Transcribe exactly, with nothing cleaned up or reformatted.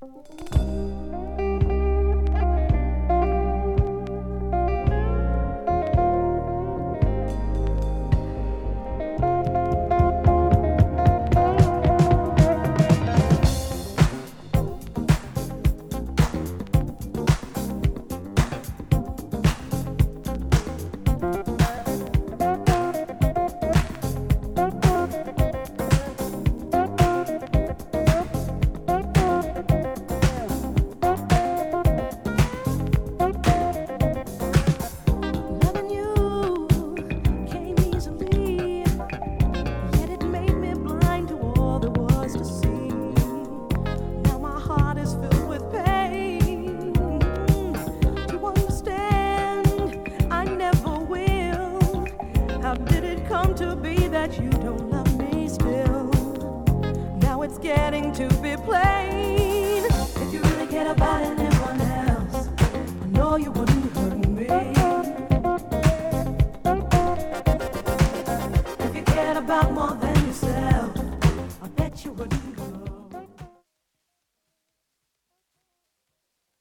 Getting to be plain. If you really care about anyone else, I know you would